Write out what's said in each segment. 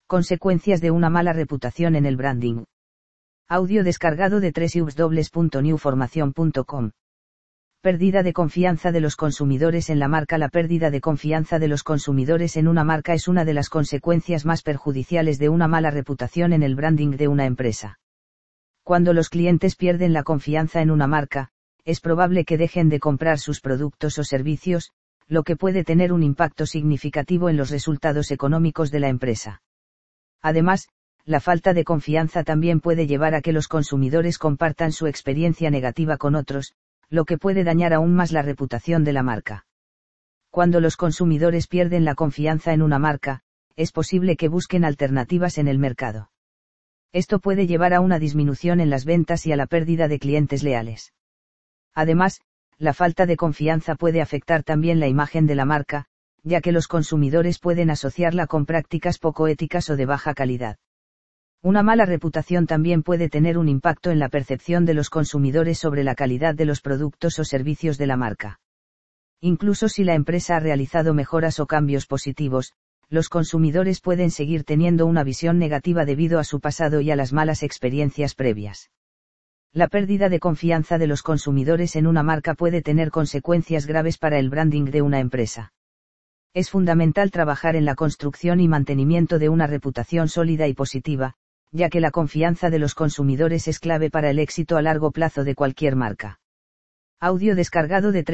Consecuencias de una mala reputación en el branding. Audio descargado de www.newformacion.com. Pérdida de confianza de los consumidores en la marca. La pérdida de confianza de los consumidores en una marca es una de las consecuencias más perjudiciales de una mala reputación en el branding de una empresa. Cuando los clientes pierden la confianza en una marca, es probable que dejen de comprar sus productos o servicios, lo que puede tener un impacto significativo en los resultados económicos de la empresa. Además, la falta de confianza también puede llevar a que los consumidores compartan su experiencia negativa con otros, lo que puede dañar aún más la reputación de la marca. Cuando los consumidores pierden la confianza en una marca, es posible que busquen alternativas en el mercado. Esto puede llevar a una disminución en las ventas y a la pérdida de clientes leales. Además, la falta de confianza puede afectar también la imagen de la marca, ya que los consumidores pueden asociarla con prácticas poco éticas o de baja calidad. Una mala reputación también puede tener un impacto en la percepción de los consumidores sobre la calidad de los productos o servicios de la marca. Incluso si la empresa ha realizado mejoras o cambios positivos, los consumidores pueden seguir teniendo una visión negativa debido a su pasado y a las malas experiencias previas. La pérdida de confianza de los consumidores en una marca puede tener consecuencias graves para el branding de una empresa. Es fundamental trabajar en la construcción y mantenimiento de una reputación sólida y positiva, ya que la confianza de los consumidores es clave para el éxito a largo plazo de cualquier marca. Audio descargado de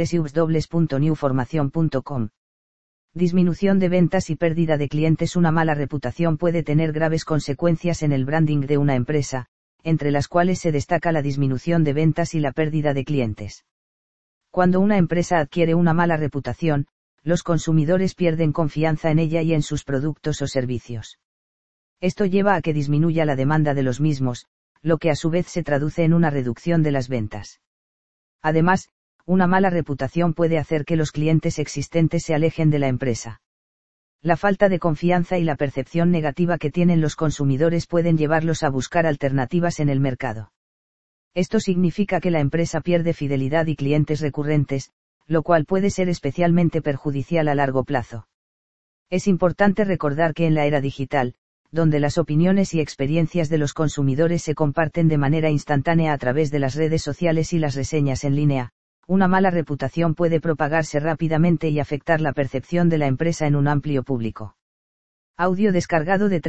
www.newformacion.com. Disminución de ventas y pérdida de clientes. Una mala reputación puede tener graves consecuencias en el branding de una empresa, entre las cuales se destaca la disminución de ventas y la pérdida de clientes. Cuando una empresa adquiere una mala reputación, los consumidores pierden confianza en ella y en sus productos o servicios. Esto lleva a que disminuya la demanda de los mismos, lo que a su vez se traduce en una reducción de las ventas. Además, una mala reputación puede hacer que los clientes existentes se alejen de la empresa. La falta de confianza y la percepción negativa que tienen los consumidores pueden llevarlos a buscar alternativas en el mercado. Esto significa que la empresa pierde fidelidad y clientes recurrentes, lo cual puede ser especialmente perjudicial a largo plazo. Es importante recordar que en la era digital, donde las opiniones y experiencias de los consumidores se comparten de manera instantánea a través de las redes sociales y las reseñas en línea, una mala reputación puede propagarse rápidamente y afectar la percepción de la empresa en un amplio público. Audio descargado de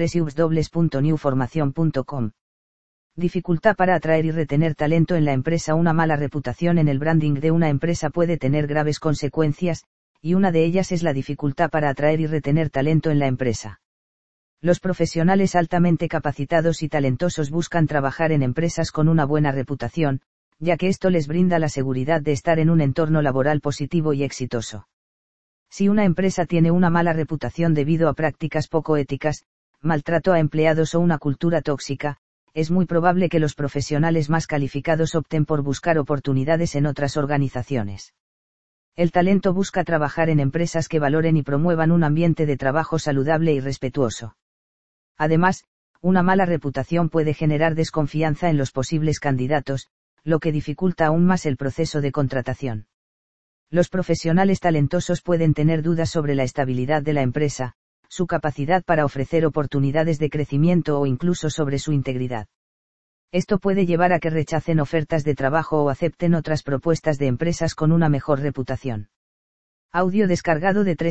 www.newformacion.com. Dificultad para atraer y retener talento en la empresa. Una mala reputación en el branding de una empresa puede tener graves consecuencias, y una de ellas es la dificultad para atraer y retener talento en la empresa. Los profesionales altamente capacitados y talentosos buscan trabajar en empresas con una buena reputación, ya que esto les brinda la seguridad de estar en un entorno laboral positivo y exitoso. Si una empresa tiene una mala reputación debido a prácticas poco éticas, maltrato a empleados o una cultura tóxica, es muy probable que los profesionales más calificados opten por buscar oportunidades en otras organizaciones. El talento busca trabajar en empresas que valoren y promuevan un ambiente de trabajo saludable y respetuoso. Además, una mala reputación puede generar desconfianza en los posibles candidatos, lo que dificulta aún más el proceso de contratación. Los profesionales talentosos pueden tener dudas sobre la estabilidad de la empresa, su capacidad para ofrecer oportunidades de crecimiento o incluso sobre su integridad. Esto puede llevar a que rechacen ofertas de trabajo o acepten otras propuestas de empresas con una mejor reputación. Audio descargado de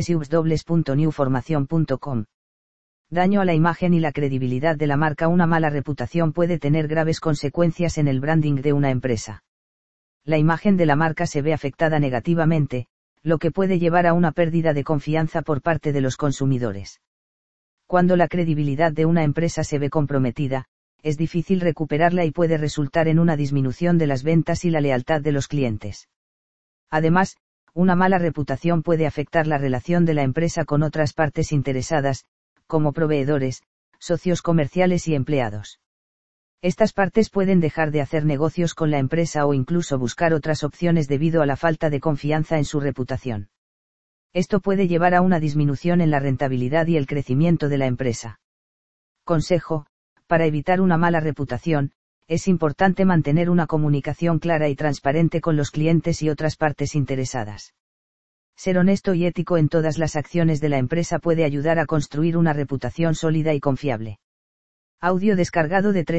www.newformacion.com. Daño a la imagen y la credibilidad de la marca. Una mala reputación puede tener graves consecuencias en el branding de una empresa. La imagen de la marca se ve afectada negativamente, lo que puede llevar a una pérdida de confianza por parte de los consumidores. Cuando la credibilidad de una empresa se ve comprometida, es difícil recuperarla y puede resultar en una disminución de las ventas y la lealtad de los clientes. Además, una mala reputación puede afectar la relación de la empresa con otras partes interesadas, como proveedores, socios comerciales y empleados. Estas partes pueden dejar de hacer negocios con la empresa o incluso buscar otras opciones debido a la falta de confianza en su reputación. Esto puede llevar a una disminución en la rentabilidad y el crecimiento de la empresa. Consejo: para evitar una mala reputación, es importante mantener una comunicación clara y transparente con los clientes y otras partes interesadas. Ser honesto y ético en todas las acciones de la empresa puede ayudar a construir una reputación sólida y confiable. Audio descargado de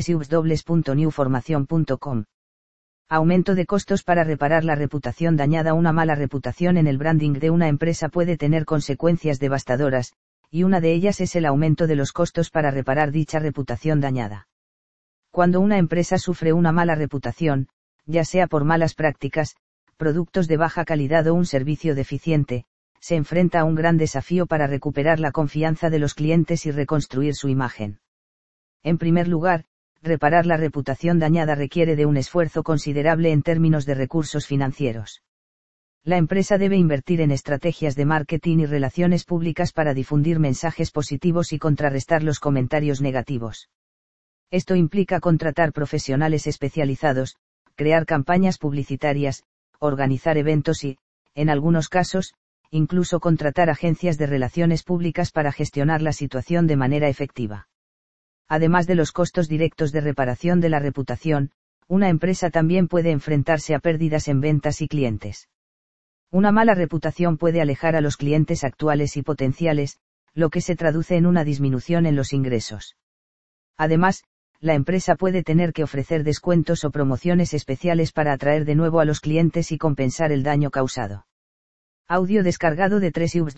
www.newformacion.com. Aumento de costos para reparar la reputación dañada. Una mala reputación en el branding de una empresa puede tener consecuencias devastadoras, y una de ellas es el aumento de los costos para reparar dicha reputación dañada. Cuando una empresa sufre una mala reputación, ya sea por malas prácticas, productos de baja calidad o un servicio deficiente, se enfrenta a un gran desafío para recuperar la confianza de los clientes y reconstruir su imagen. En primer lugar, reparar la reputación dañada requiere de un esfuerzo considerable en términos de recursos financieros. La empresa debe invertir en estrategias de marketing y relaciones públicas para difundir mensajes positivos y contrarrestar los comentarios negativos. Esto implica contratar profesionales especializados, crear campañas publicitarias, organizar eventos y, en algunos casos, incluso contratar agencias de relaciones públicas para gestionar la situación de manera efectiva. Además de los costos directos de reparación de la reputación, una empresa también puede enfrentarse a pérdidas en ventas y clientes. Una mala reputación puede alejar a los clientes actuales y potenciales, lo que se traduce en una disminución en los ingresos. Además, la empresa puede tener que ofrecer descuentos o promociones especiales para atraer de nuevo a los clientes y compensar el daño causado. Audio descargado de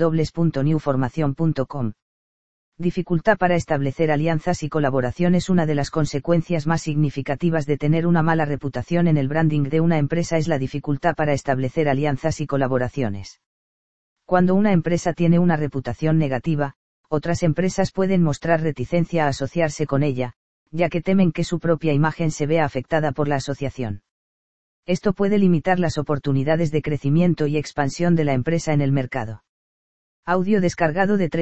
www.newformacion.com. Dificultad para establecer alianzas y colaboraciones. Una de las consecuencias más significativas de tener una mala reputación en el branding de una empresa es la dificultad para establecer alianzas y colaboraciones. Cuando una empresa tiene una reputación negativa, otras empresas pueden mostrar reticencia a asociarse con ella, ya que temen que su propia imagen se vea afectada por la asociación. Esto puede limitar las oportunidades de crecimiento y expansión de la empresa en el mercado. Audio descargado de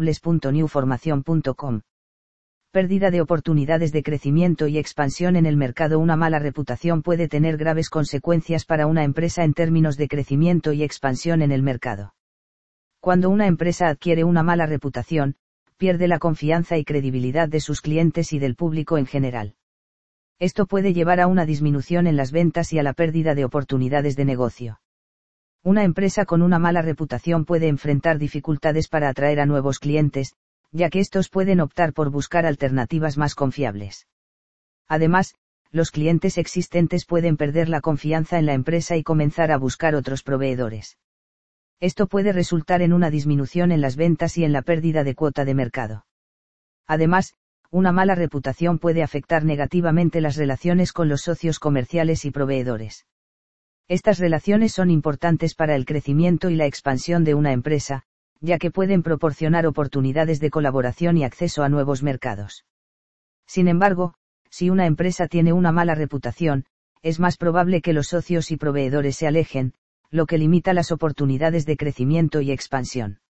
www.newformacion.com. Pérdida de oportunidades de crecimiento y expansión en el mercado. Una mala reputación puede tener graves consecuencias para una empresa en términos de crecimiento y expansión en el mercado. Cuando una empresa adquiere una mala reputación, pierde la confianza y credibilidad de sus clientes y del público en general. Esto puede llevar a una disminución en las ventas y a la pérdida de oportunidades de negocio. Una empresa con una mala reputación puede enfrentar dificultades para atraer a nuevos clientes, ya que estos pueden optar por buscar alternativas más confiables. Además, los clientes existentes pueden perder la confianza en la empresa y comenzar a buscar otros proveedores. Esto puede resultar en una disminución en las ventas y en la pérdida de cuota de mercado. Además, una mala reputación puede afectar negativamente las relaciones con los socios comerciales y proveedores. Estas relaciones son importantes para el crecimiento y la expansión de una empresa, ya que pueden proporcionar oportunidades de colaboración y acceso a nuevos mercados. Sin embargo, si una empresa tiene una mala reputación, es más probable que los socios y proveedores se alejen, lo que limita las oportunidades de crecimiento y expansión.